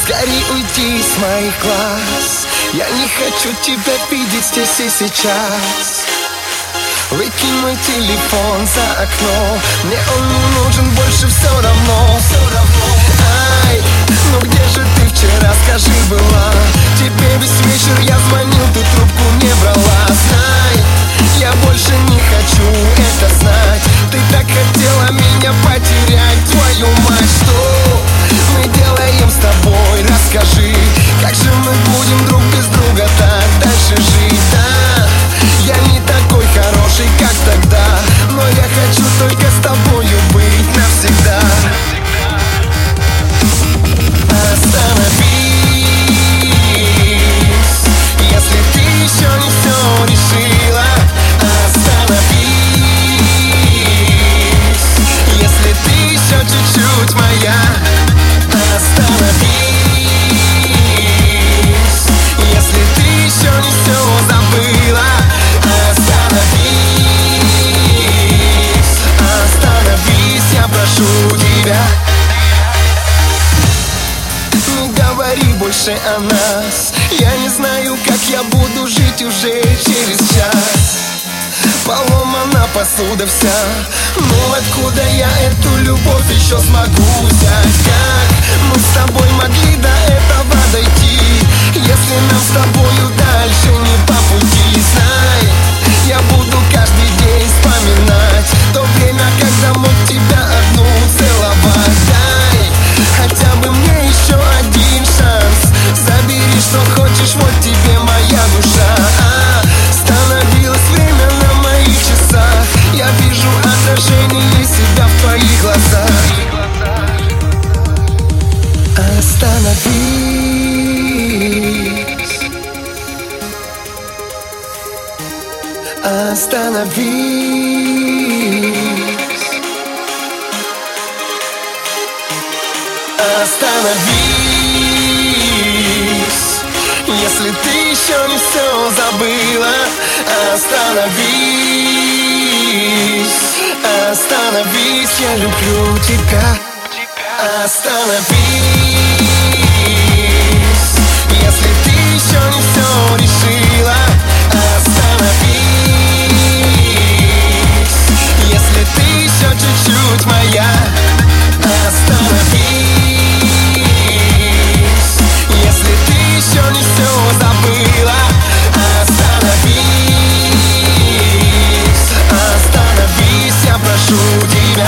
Скорей уйди из моих глаз. Я не хочу тебя видеть здесь и сейчас. Выкинь мой телефон за окно. Мне он не нужен больше, все равно. Ай, ну где же ты вчера, скажи, была? Тебе весь вечер я звонил, ты трубку не брала. Знай, я больше не хочу это знать. Ты так хотела меня потерять, твою мать. Что мы делаем с тобой? Расскажи, как же мы будем друг без друга так дальше жить? Да, я не такой хороший, как тогда, но я хочу только с тобою быть навсегда. Остановись, если ты еще не все решила. Остановись, если ты еще чуть-чуть моя. Остановись, если ты еще не все забыла. Остановись, я прошу тебя. Не говори больше о нас. Я не знаю, как я буду жить уже через час. Поломана посуда вся. Ну откуда я эту любовь еще смогу взять? Как мы с тобой могли до этого дойти, если нам с тобою дальше не по пути? Знай, я буду каждый день вспоминать то время, когда мог тебя одну целовать. Дай хотя бы мне еще один шанс. Забери, что хочешь, вот тебе моя душа. Остановилось время на моих часах. Я вижу отражение себя в твоих глазах. Остановись, остановись, остановись, если ты еще не все забыла. Остановись, остановись, я люблю тебя. Остановись, если ты еще не все решила. Остановись, если ты еще чуть-чуть моя. Остановись, если ты еще не все забыла. Остановись, остановись, я прошу тебя.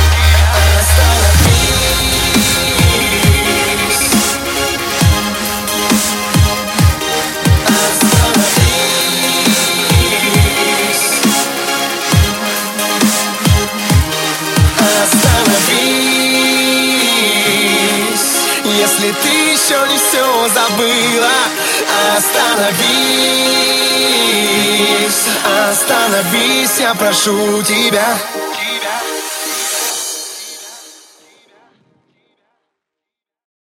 Если ты еще не все забыла. Остановись, остановись, я прошу тебя.